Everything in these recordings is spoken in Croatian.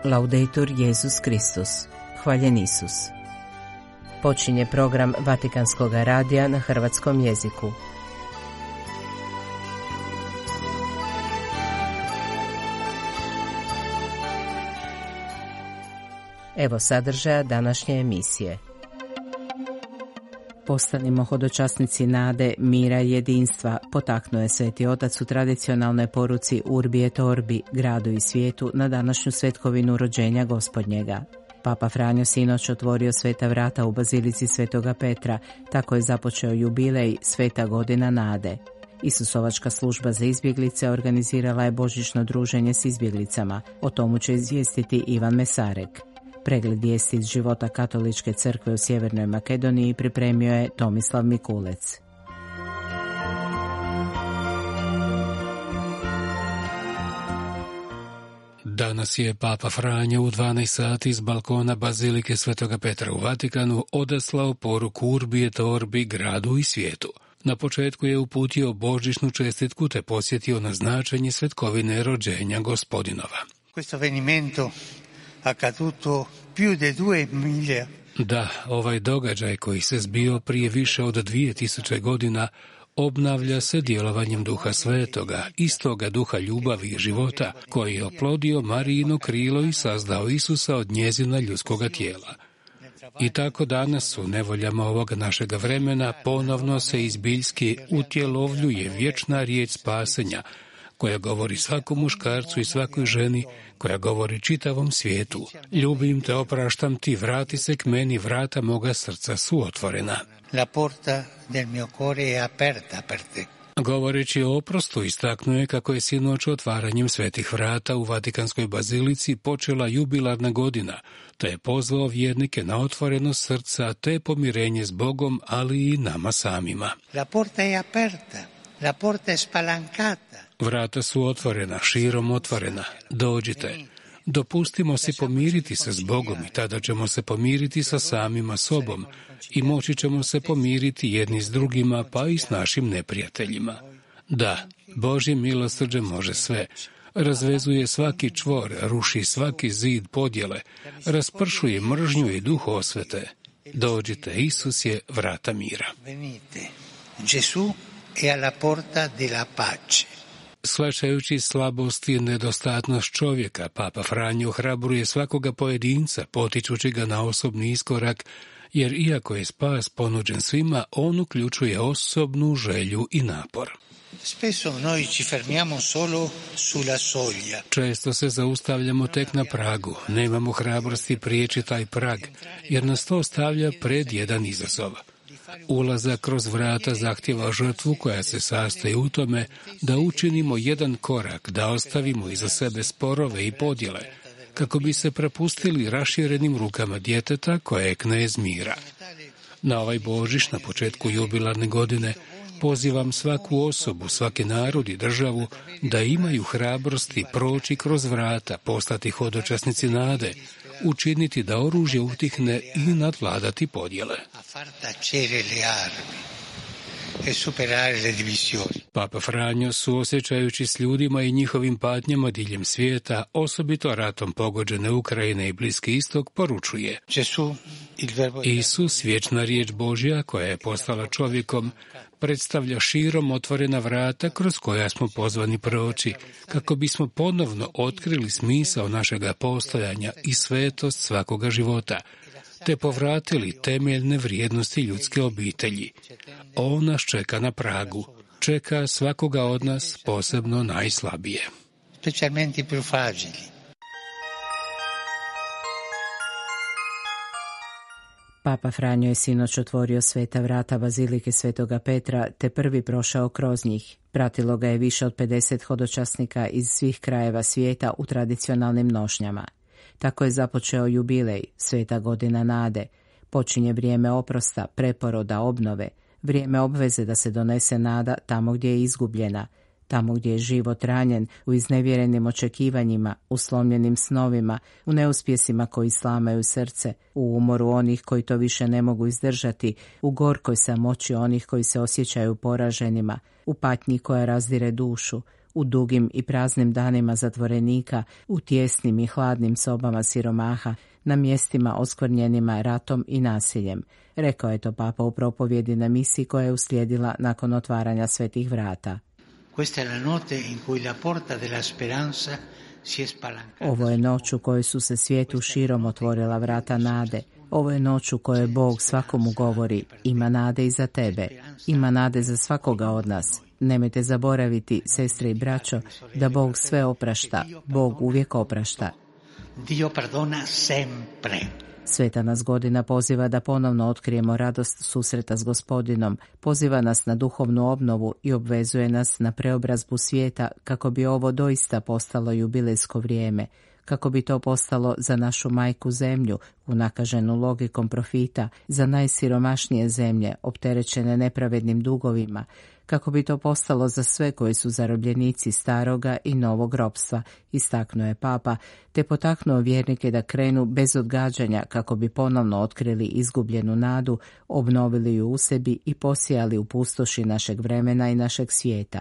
Laudetur Jesus Kristus. Hvaljen Isus. Počinje program Vatikanskog radija na hrvatskom jeziku. Evo sadržaja današnje emisije. Postanimo hodočasnici nade, mira i jedinstva, potaknuo je Sveti Otac u tradicionalnoj poruci Urbi et Orbi, gradu i svijetu, na današnju svetkovinu rođenja Gospodnjega. Papa Franjo sinoć otvorio sveta vrata u bazilici Svetoga Petra, tako je započeo jubilej Sveta godina nade. Isusovačka služba za izbjeglice organizirala je božićno druženje s izbjeglicama, o tomu će izvijestiti Ivan Mesarek. Pregled vijesti iz života Katoličke crkve u Sjevernoj Makedoniji pripremio je Tomislav Mikulec. Danas je Papa Franjo u 12 sati iz balkona bazilike Svetoga Petra u Vatikanu odaslao poruku Urbi et Orbi gradu i svijetu. Na početku je uputio božićnu čestitku te posjetio na značenje svetkovine rođenja Gospodinova. Questo avvenimento accaduto più di 2000. Da, ovaj događaj koji se zbio prije više od 2000 godina obnavlja se djelovanjem Duha Svetoga, istoga Duha ljubavi i života, koji je oplodio Marijino krilo i sazdao Isusa od njezina ljudskoga tijela. I tako danas u nevoljama ovoga našega vremena ponovno se izbiljski utjelovljuje vječna riječ spasenja, koja govori svakom muškarcu i svakoj ženi, koja govori čitavom svijetu. Ljubim te, opraštam ti, vrati se k meni, vrata moga srca su otvorena. La porta del mio cuore è aperta per te. Govoreći o oprostu, istaknuje kako je sinoć otvaranjem svetih vrata u Vatikanskoj bazilici počela jubilarna godina, te je pozvao vjernike na otvorenost srca te pomirenje s Bogom, ali i nama samima. La porta è aperta, la porta è spalancata. Vrata su otvorena, širom otvorena. Dođite. Dopustimo si pomiriti se s Bogom i tada ćemo se pomiriti sa samima sobom i moći ćemo se pomiriti jedni s drugima, pa i s našim neprijateljima. Da, Božje milosrđe može sve. Razvezuje svaki čvor, ruši svaki zid podjele, raspršuje mržnju i duh osvete. Dođite, Isus je vrata mira. Venite. Gesù è alla porta della pace. Shvaćajući slabost i nedostatnost čovjeka, Papa Franjo ohrabruje svakoga pojedinca, potičući ga na osobni iskorak, jer iako je spas ponuđen svima, on uključuje osobnu želju i napor. Spesso noi ci fermiamo solo sulla soglia. Često se zaustavljamo tek na pragu, nemamo hrabrosti prijeći taj prag, jer nas to stavlja pred jedan izazov. Ulazak kroz vrata zahtjeva žrtvu koja se sastoji u tome da učinimo jedan korak, da ostavimo iza sebe sporove i podjele, kako bi se prepustili raširenim rukama djeteta koje je knez mira. Na ovaj Božić, na početku jubilarne godine, pozivam svaku osobu, svaki narod i državu da imaju hrabrosti proći kroz vrata, postati hodočasnici nade, učiniti da oružje utihne i nadvladati podjele. Papa Franjo, suosjećajući s ljudima i njihovim patnjama diljem svijeta, osobito ratom pogođene Ukrajine i Bliski istok, poručuje: Isus, vječna riječ Božja koja je postala čovjekom, predstavlja širom otvorena vrata kroz koja smo pozvani proći, kako bismo ponovno otkrili smisao našega postojanja i svetost svakoga života, te povratili temeljne vrijednosti ljudske obitelji. On nas čeka na pragu, čeka svakoga od nas, posebno najslabije. Specialmente più fragili. Papa Franjo je sinoć otvorio sveta vrata bazilike Svetoga Petra, te prvi prošao kroz njih. Pratilo ga je više od 50 hodočasnika iz svih krajeva svijeta u tradicionalnim nošnjama. Tako je započeo jubilej, Sveta godina nade. Počinje vrijeme oprosta, preporoda, obnove, vrijeme obveze da se donese nada tamo gdje je izgubljena, tamo gdje je život ranjen, u iznevjerenim očekivanjima, u slomljenim snovima, u neuspjesima koji slamaju srce, u umoru onih koji to više ne mogu izdržati, u gorkoj samoći onih koji se osjećaju poraženima, u patnji koja razdire dušu, u dugim i praznim danima zatvorenika, u tijesnim i hladnim sobama siromaha, na mjestima oskvrnjenima ratom i nasiljem. Rekao je to papa u propovjedi na misiji koja je uslijedila nakon otvaranja svetih vrata. Ovo je noć u kojoj su se svijetu širom otvorila vrata nade. Ovo je noć u kojoj Bog svakomu govori: ima nade i za tebe, ima nade za svakoga od nas. Nemojte zaboraviti, sestre i braćo, da Bog sve oprašta. Bog uvijek oprašta. Dio perdona sempre. Sveta nas godina poziva da ponovno otkrijemo radost susreta s Gospodinom, poziva nas na duhovnu obnovu i obvezuje nas na preobrazbu svijeta kako bi ovo doista postalo jubilejsko vrijeme, kako bi to postalo za našu majku zemlju, unakaženu logikom profita, za najsiromašnije zemlje, opterećene nepravednim dugovima, kako bi to postalo za sve koji su zarobljenici staroga i novog ropstva, istaknuo je papa, te potaknuo vjernike da krenu bez odgađanja kako bi ponovno otkrili izgubljenu nadu, obnovili ju u sebi i posijali u pustoši našeg vremena i našeg svijeta.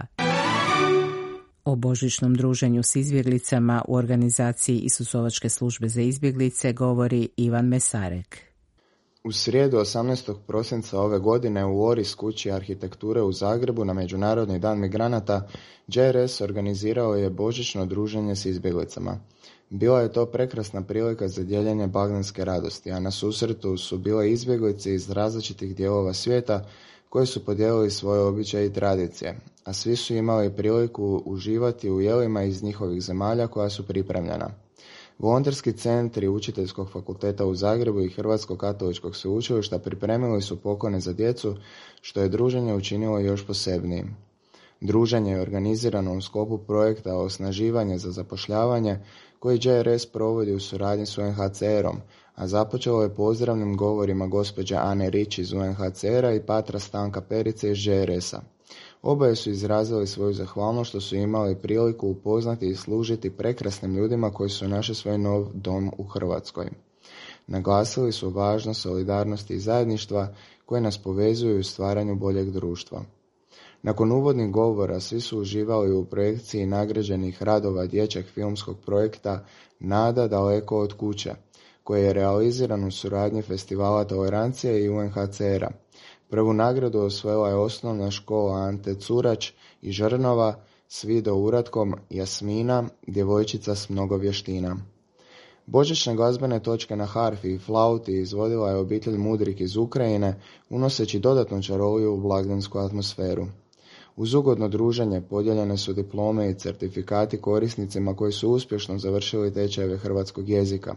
O božićnom druženju s izbjeglicama u organizaciji Isusovačke službe za izbjeglice govori Ivan Mesarek. U srijedu 18. prosinca ove godine u Oris kući arhitekture u Zagrebu na Međunarodni dan migranata JRS organizirao je božićno druženje s izbjeglicama. Bila je to prekrasna prilika za dijeljenje blagdanske radosti, a na susretu su bile izbjeglice iz različitih dijelova svijeta koji su podijelili svoje običaje i tradicije, a svi su imali priliku uživati u jelima iz njihovih zemalja koja su pripremljena. Volonterski centri Učiteljskog fakulteta u Zagrebu i Hrvatskog katoličkog sveučilišta pripremili su poklone za djecu, što je druženje učinilo još posebnijim. Druženje je organizirano u sklopu projekta Osnaživanje za zapošljavanje koji JRS provodi u suradnji s UNHCR-om, a započelo je pozdravnim govorima gospođe Ane Rić iz UNHCR-a i patra Stanka Perice iz JRS-a. Oboje su izrazili svoju zahvalnost što su imali priliku upoznati i služiti prekrasnim ljudima koji su našli svoj nov dom u Hrvatskoj. Naglasili su važnost solidarnosti i zajedništva koje nas povezuju u stvaranju boljeg društva. Nakon uvodnih govora svi su uživali u projekciji nagrađenih radova dječjeg filmskog projekta Nada daleko od kuće, koji je realiziran u suradnji Festivala tolerancije i UNHCR-a. Prvu nagradu osvojila je osnovna škola Ante Curač i Žrnova s video uratkom Jasmina, djevojčica s mnogo vještina. Božićne glazbene točke na harfi i flauti izvodila je obitelj Mudrik iz Ukrajine, unoseći dodatnu čaroliju u blagdansku atmosferu. Uz ugodno druženje podijeljene su diplome i certifikati korisnicima koji su uspješno završili tečajeve hrvatskog jezika,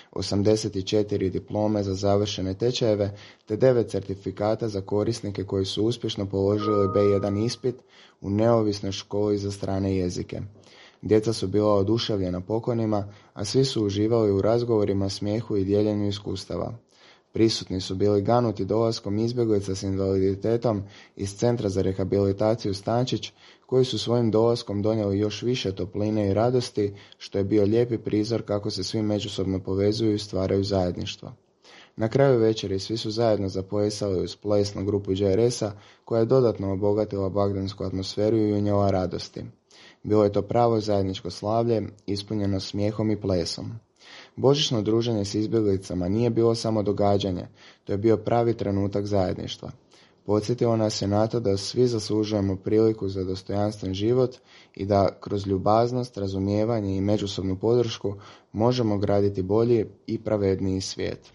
84 diplome za završene tečajeve te 9 certifikata za korisnike koji su uspješno položili B1 ispit u neovisnoj školi za strane jezike. Djeca su bila oduševljena poklonima, a svi su uživali u razgovorima, smijehu i dijeljenju iskustava. Prisutni su bili ganuti dolaskom izbjeglica s invaliditetom iz Centra za rehabilitaciju Stančić, koji su svojim dolaskom donijeli još više topline i radosti, što je bio lijepi prizor kako se svi međusobno povezuju i stvaraju zajedništvo. Na kraju večeri svi su zajedno zaplesali uz plesnu grupu JRS-a koja je dodatno obogatila blagdansku atmosferu i unijela radosti. Bilo je to pravo zajedničko slavlje, ispunjeno smijehom i plesom. Božićno druženje s izbjeglicama nije bilo samo događanje, to je bio pravi trenutak zajedništva. Podsjetilo nas je na to da svi zaslužujemo priliku za dostojanstven život i da kroz ljubaznost, razumijevanje i međusobnu podršku možemo graditi bolji i pravedniji svijet.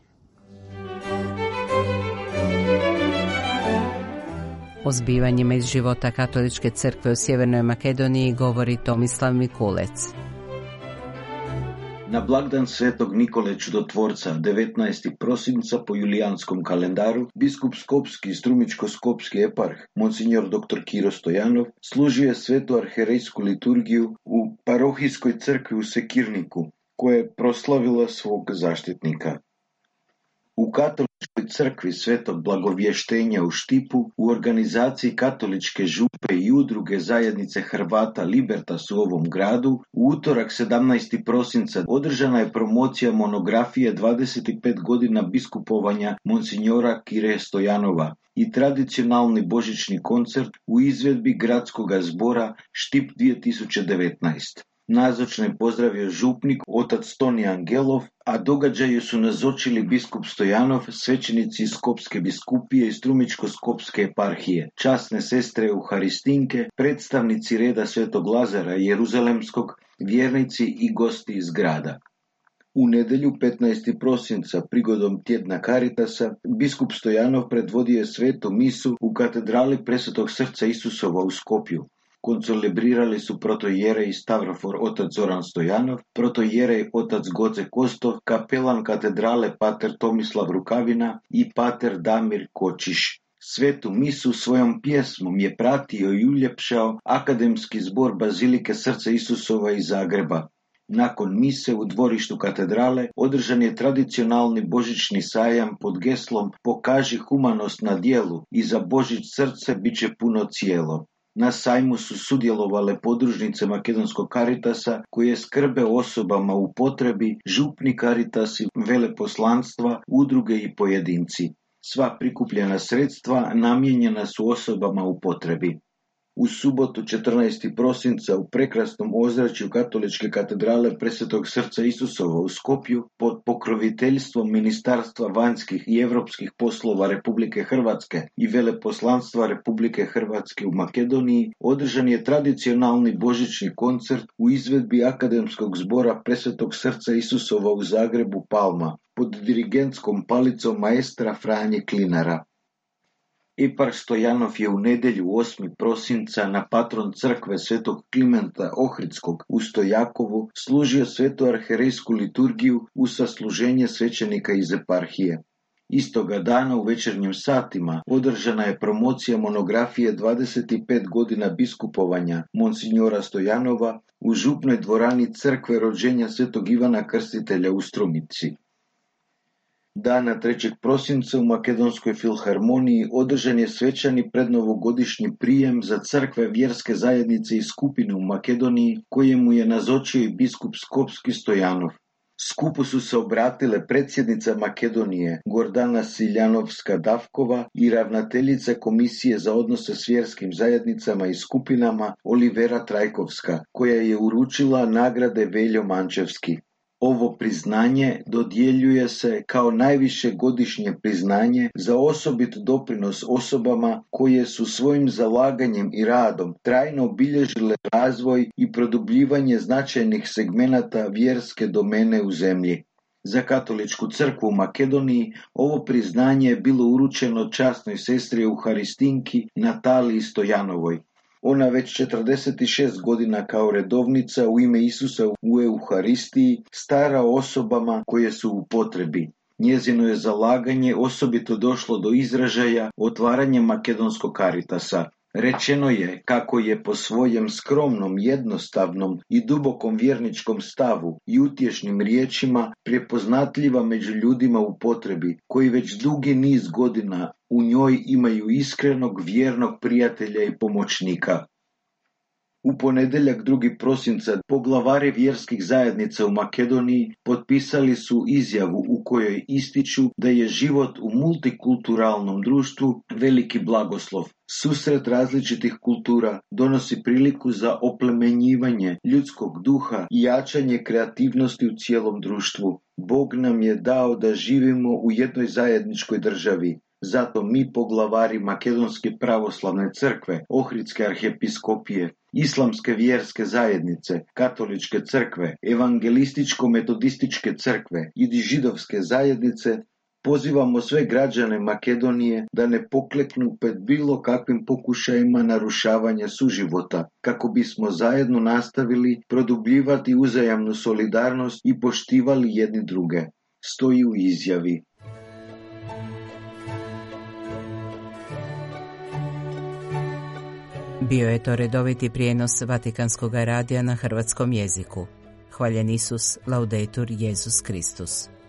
O zbivanjima iz života Katoličke crkve u Sjevernoj Makedoniji govori Tomislav Mikulec. Na blagdan svetog Nikole Čudotvorca, 19. prosinca po julijanskom kalendaru, biskup Skopski i Strumičko-skopski eparh, monsignor dr. Kiro Stojanov, služio je svetu arherejsku liturgiju u parohijskoj crkvi u Sekirniku, koja je proslavila svog zaštitnika. U crkvi Svetog Blagovještenja u Štipu u organizaciji katoličke župe i udruge zajednice Hrvata Libertas u ovom gradu u utorak 17. prosinca održana je promocija monografije 25 godina biskupovanja Monsignora Kire Stojanova i tradicionalni božićni koncert u izvedbi gradskog zbora Štip 2019. Nazočne je pozdravio župnik otac Toni Angelov, a događaju su nazočili biskup Stojanov, svećenici iz Skopske biskupije i Strumičko-skopske eparhije, časne sestre Euharistinke, predstavnici reda Svetog Lazara Jeruzalemskog, vjernici i gosti iz grada. U nedjelju 15. prosinca prigodom tjedna Caritasa, biskup Stojanov predvodio je svetu misu u katedrali Presvetog srca Isusova u Skopju. Koncelebrirali su protojerej Stavrofor otac Zoran Stojanov, protojerej otac Goce Kostov, kapelan katedrale pater Tomislav Rukavina i pater Damir Kočiš. Svetu misu svojom pjesmom je pratio i uljepšao akademski zbor Bazilike srca Isusova iz Zagreba. Nakon mise u dvorištu katedrale održan je tradicionalni božićni sajam pod geslom Pokaži humanost na djelu i za Božić srce bit će puno cijelo. Na sajmu su sudjelovale podružnice Makedonskog Caritasa koje skrbe osobama u potrebi, župni Caritasi, veleposlanstva, udruge i pojedinci. Sva prikupljena sredstva namijenjena su osobama u potrebi. U subotu 14. prosinca u prekrasnom ozračju katoličke katedrale Presvetog srca Isusova u Skopju pod pokroviteljstvom Ministarstva vanjskih i europskih poslova Republike Hrvatske i veleposlanstva Republike Hrvatske u Makedoniji održan je tradicionalni božićni koncert u izvedbi akademskog zbora Presvetog srca Isusova u Zagrebu Palma pod dirigentskom palicom maestra Franje Klinara. Eparh Stojanov je u nedjelju 8. prosinca na patron crkve Svetog Klimenta Ohridskog u Stojakovu služio svetu arherejsku liturgiju u sasluženje svećenika iz eparhije. Istoga dana u večernjim satima održana je promocija monografije 25 godina biskupovanja Monsignora Stojanova u župnoj dvorani crkve rođenja Svetog Ivana Krstitelja u Strumici. Dana 3. prosinca u Makedonskoj filharmoniji održan je svečani prednovogodišnji prijem za crkve vjerske zajednice i skupine u Makedoniji, kojemu je nazočio i biskup Skopski Stojanov. Skupu su se obratile predsjednica Makedonije Gordana Siljanovska-Davkova i ravnateljica Komisije za odnose s vjerskim zajednicama i skupinama Olivera Trajkovska, koja je uručila nagrade Veljo Mančevski. Ovo priznanje dodjeljuje se kao najviše godišnje priznanje za osobit doprinos osobama koje su svojim zalaganjem i radom trajno obilježile razvoj i produbljivanje značajnih segmenata vjerske domene u zemlji. Za katoličku crkvu u Makedoniji ovo priznanje je bilo uručeno časnoj sestri Euharistinki Nataliji Stojanovoj. Ona već 46 godina kao redovnica u ime Isusa u Euharistiji stara osobama koje su u potrebi. Njezino je zalaganje osobito došlo do izražaja otvaranjem Makedonskog Caritasa. Rečeno je kako je po svojem skromnom, jednostavnom i dubokom vjerničkom stavu i utješnim riječima prepoznatljiva među ljudima u potrebi, koji već dugi niz godina u njoj imaju iskrenog, vjernog prijatelja i pomoćnika. U ponedjeljak 2. prosinca poglavari vjerskih zajednica u Makedoniji potpisali su izjavu u kojoj ističu da je život u multikulturalnom društvu veliki blagoslov. Susret različitih kultura donosi priliku za oplemenjivanje ljudskog duha i jačanje kreativnosti u cijelom društvu. Bog nam je dao da živimo u jednoj zajedničkoj državi. Zato mi poglavari Makedonske pravoslavne crkve, Ohridske arhiepiskopije, Islamske vjerske zajednice, Katoličke crkve, Evangelističko-metodističke crkve i židovske zajednice pozivamo sve građane Makedonije da ne pokleknu pred bilo kakvim pokušajima narušavanja suživota, kako bismo zajedno nastavili produbljivati uzajamnu solidarnost i poštivali jedni druge. Stoji u izjavi. Bio je to redoviti prijenos Vatikanskog radija na hrvatskom jeziku. Hvaljen Isus, laudetur Jesus Kristus.